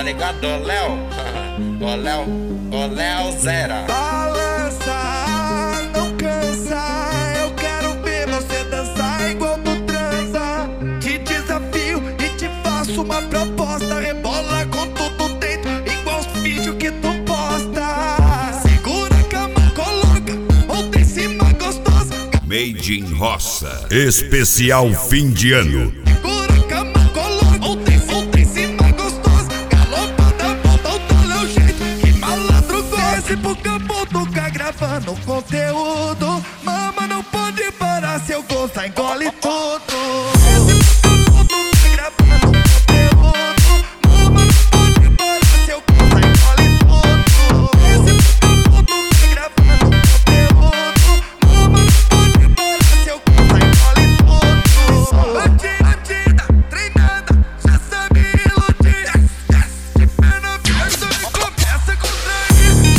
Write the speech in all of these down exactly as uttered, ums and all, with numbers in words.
ligado, Léo? Ô Léo, ô Léo Zera. Balança, não cansa. Eu quero ver você dançar igual tu transa. Te desafio e te faço uma proposta. Rebola com tudo dentro, igual os vídeos que tu posta. Segura a cama, coloca outra em cima gostosa. Made in Roça, especial fim de ano. Segura a cama, coloca outra em outra em cima gostosa. Galopada, volta o talão jeito que malandro gosta. Desce pro campo, toca gravando conteúdo. Mama, não pode parar, seu gosto engole tudo. Desce pro campo, toca gravando conteúdo. Mama, não pode parar, seu gosto engole tudo. Desce pro campo, toca gravando conteúdo. Mama, não pode parar, seu gosto engole tudo. Bandida, treinada, já sabe iludir. De pé na festa e começa com trair.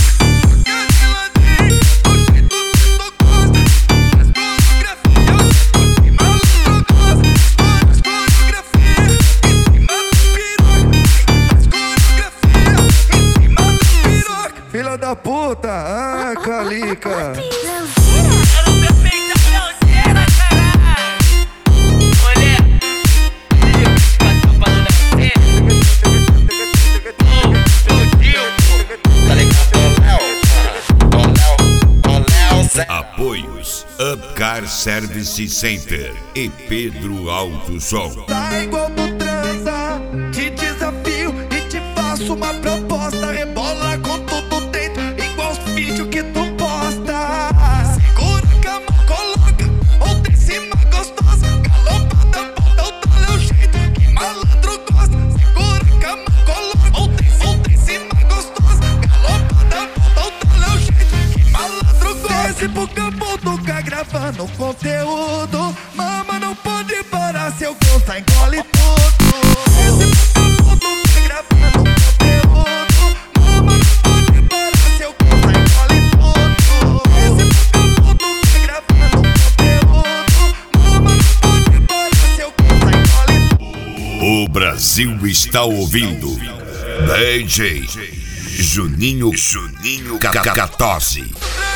Filha da puta, ah, calica. Quero ver peita bronzeira, caralho. Olha, Tá ligado, Léo? Ô Léo, ô Léo Zera. Apoios Upcar Service Center e Pedro Alto Som. Tá igual tu transa. Te desafio e te faço uma proposta. Rebola com tudo dentro, igual os vídeos que tu posta. Segura a cama, coloca outra em cima gostosa. Galopada, volta o talão jeito que malandro gosta. Segura a cama, coloca outra em outra em cima gostosa. Galopada, volta o talão jeito que malandro gosta. Desce pro campo, toca gravando conteúdo. Mama, não pode parar, seu gosto engole tudo. Desce pro campo, toca gravando conteúdo. Mama, não pode parar, seu gosto engole tudo. Desce pro campo, toca gravando conteúdo. Mama, não pode parar, seu gosto engole tudo. O Brasil está ouvindo D J Juninho Juninho Cacatose.